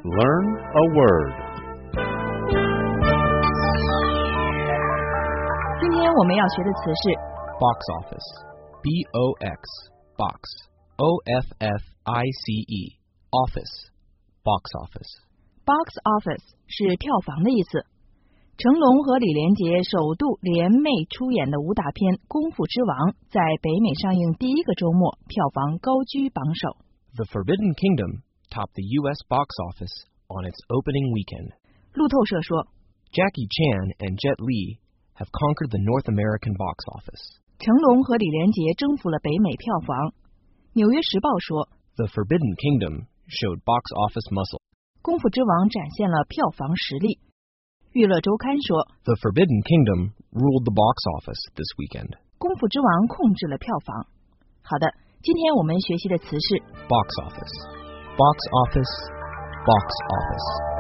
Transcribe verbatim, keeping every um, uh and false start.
Learn a word. 今天我们要学的词是 box office. B O X box O F F I C E office box office. box office 是票房的意思。成龙和李连杰首度联袂出演的武打片《功夫之王》在北美上映第一个周末，票房高居榜首。 The Forbidden Kingdom topped the U S box office on its opening weekend. 路透社说 Jackie Chan and Jet Li have conquered the North American box office. 成龙和李连杰征服了北美票房。纽约时报说 The Forbidden Kingdom showed box office muscle. 功夫之王展现了票房实力。娱乐周刊说 The Forbidden Kingdom ruled the box office this weekend. 功夫之王控制了票房。好的，今天我们学习的词是 box office. Box office. Box office.